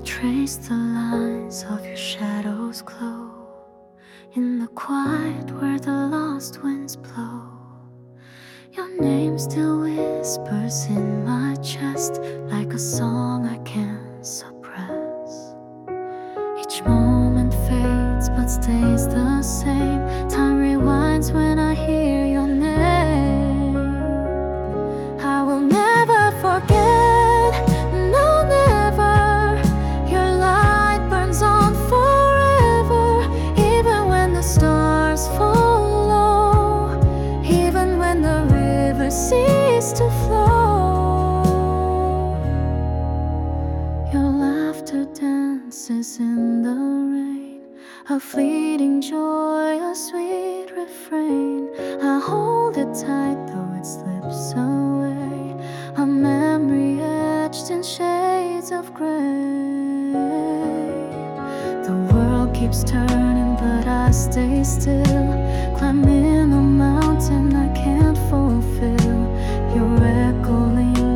Trace the lines of your shadow's glow in the quiet where the lost winds blow. Your name still whispers in my chest like a song I can't suppress. Each moment fades but stays the same. Time rewinds when I hear your name. I will never forget, no never. Your light burns on forever, even when the stars fall low, even when the river ceases to flow. Your laughter dances in the rain, a fleeting joy, a sweet refrain. I hold it tight though it slips away, a memory etched in shades of gray. The world keeps turning but I stay still, climbing a mountain I can't fulfill. Your echo lingers